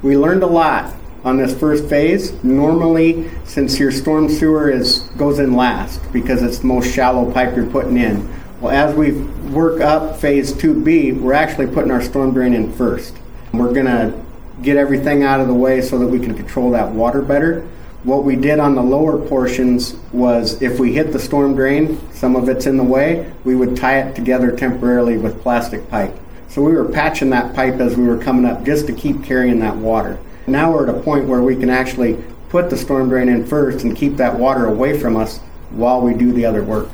We learned a lot on this first phase. Normally, since your storm sewer goes in last because it's the most shallow pipe you're putting in. Well, as we work up phase 2B, we're actually putting our storm drain in first. We're going to get everything out of the way so that we can control that water better. What we did on the lower portions was if we hit the storm drain, some of it's in the way, we would tie it together temporarily with plastic pipe. So we were patching that pipe as we were coming up just to keep carrying that water. Now we're at a point where we can actually put the storm drain in first and keep that water away from us while we do the other work.